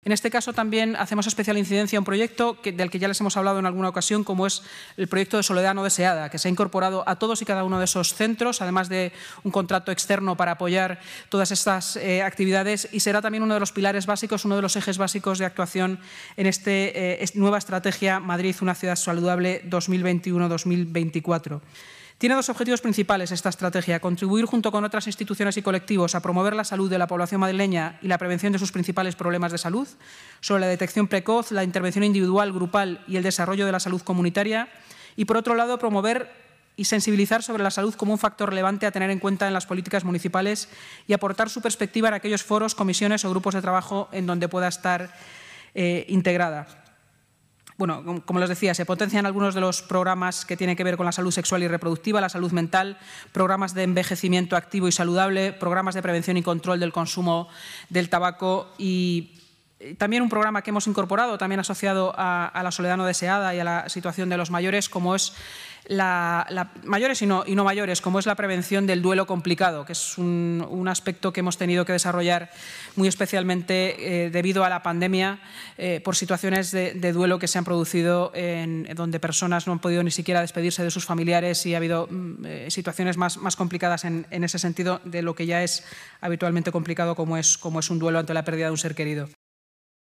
En este caso también hacemos especial incidencia a un proyecto del que ya les hemos hablado en alguna ocasión, como es el proyecto de Soledad no deseada, que se ha incorporado a todos y cada uno de esos centros, además de un contrato externo para apoyar todas estas actividades, y será también uno de los pilares básicos, uno de los ejes básicos de actuación en esta nueva estrategia Madrid, una ciudad saludable 2021-2024. Tiene dos objetivos principales esta estrategia: contribuir junto con otras instituciones y colectivos a promover la salud de la población madrileña y la prevención de sus principales problemas de salud, sobre la detección precoz, la intervención individual, grupal y el desarrollo de la salud comunitaria, y por otro lado promover y sensibilizar sobre la salud como un factor relevante a tener en cuenta en las políticas municipales y aportar su perspectiva en aquellos foros, comisiones o grupos de trabajo en donde pueda estar integrada. Bueno, como les decía, se potencian algunos de los programas que tienen que ver con la salud sexual y reproductiva, la salud mental, programas de envejecimiento activo y saludable, programas de prevención y control del consumo del tabaco y también un programa que hemos incorporado, también asociado a la soledad no deseada y a la situación de los mayores, como es mayores y no mayores, como es la prevención del duelo complicado, que es un aspecto que hemos tenido que desarrollar muy especialmente debido a la pandemia, por situaciones de duelo que se han producido donde personas no han podido ni siquiera despedirse de sus familiares y ha habido situaciones más complicadas en ese sentido de lo que ya es habitualmente complicado, como es un duelo ante la pérdida de un ser querido.